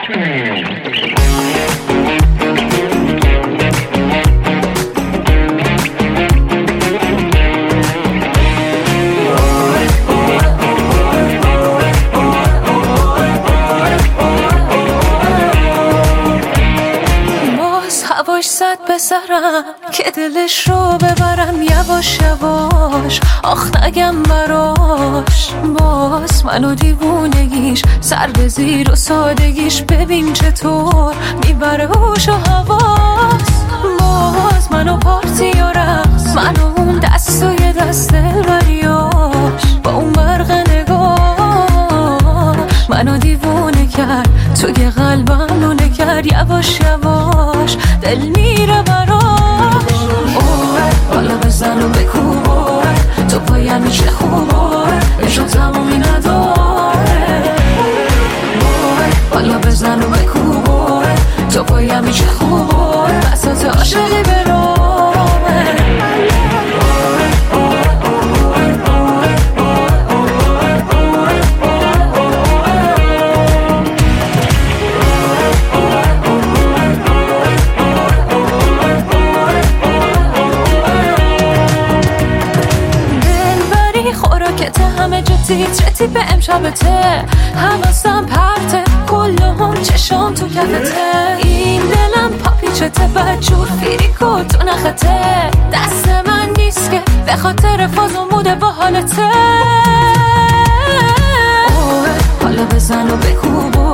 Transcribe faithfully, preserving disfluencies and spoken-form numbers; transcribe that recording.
صد بسرم که دلش رو ببرم یواش یواش، آخ نگم براش. باز منو دیوونگیش سر به زیر و سادگیش، ببین چطور میبره هوش و حواس. باز منو پارتی و رقص، منو اون دست و یه دست دلبریاش، با اون برق نگاه منو دیوونه کرد، توی قلبم نونه کرد. یواش یواش دل میره براش. اوه بالا بزن و بکوبار، تو پایم میشه خوبار، عشق تمومی نداره. اوه بالا بزن و بکوبار، تو پایم میشه خوبار، بساط عاشقی برامه. همه جتی ترتی به امشبته، حواسم پرته کلهم چشام تو کفته. این دلم پاپیچته بدجور فیریکو تو نخته، دست من نیست که به خاطر فاز و موده با حالته. اوه حالا بزن و بکوبو،